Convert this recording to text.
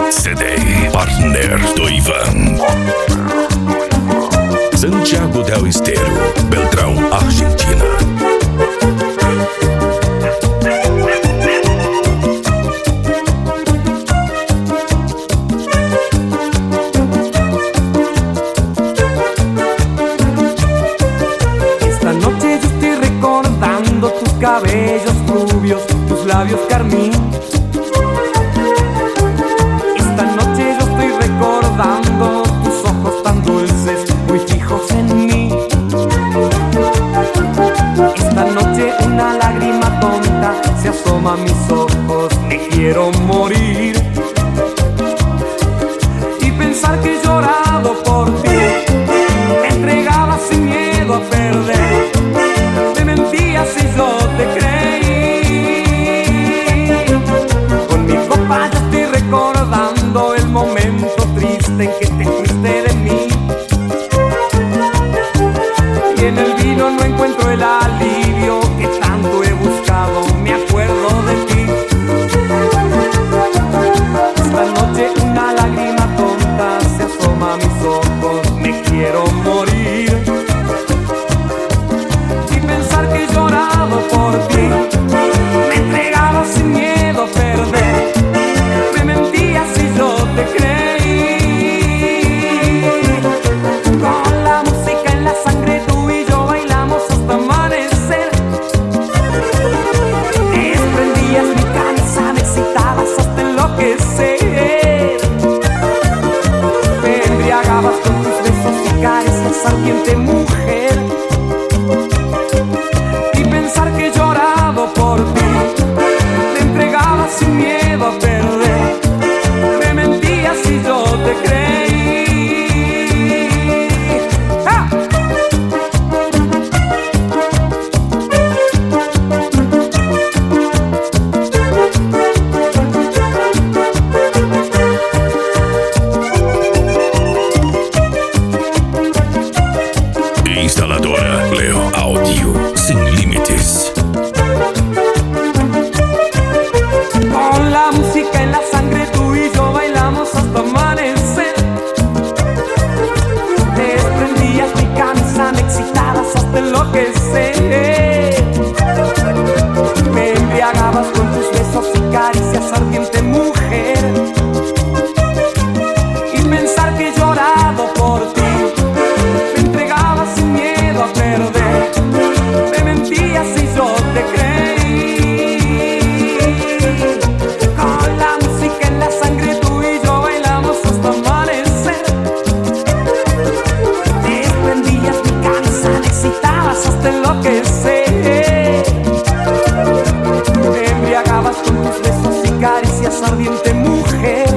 CD Partner do Ivan. Santiago del Estero, Beltrão, Argentina. Esta noche yo estoy recordando tus cabellos rubios, tus labios carmín. Esta noche yo estoy recordando tus ojos tan dulces, muy fijos en mí. Esta noche una lágrima tonta se asoma a mis ojos, me quiero morir. Y pensar que he llorado por ti, me entregaba sin miedo a perder, me mentías y yo te creí. Con mi copa yo estoy recordando el momento triste en que te fuiste de mí. Y en el vino no encuentro el alivio que tanto he buscado, me acuerdo de ti. Esta noche una lágrima tonta se asoma a mis ojos, me quiero morir. Y pensar que he llorado por ti, me entregaba sin miedo a perder, me mentías y yo te creí. Con la música en la sangre tú y yo bailamos hasta amanecer. Te desprendías mi camisa, me excitabas hasta enloquecer. Me embriagabas con tus besos y caricias, ardiente mujer. Y pensar que he llorado por ti, te entregabas sin miedo a perder, me mentías y yo te creí. ¡Ah! Instaladora Leo Audio, sin límites. Con la música en la sangre tú y yo bailamos hasta amanecer. Te desprendías mi camisa, me excitabas hasta enloquecer. Me embriagabas con tus besos y caricias, ardiente mujer. Y pensar que he llorado por ti, me entregaba sin miedo a perder, me mentías y yo te creí. Con la música en la sangre tú y yo bailamos hasta amanecer. Te desprendías mi camisa, me excitabas hasta enloquecer. Me embriagabas con tus besos y caricias, ardiente mujer.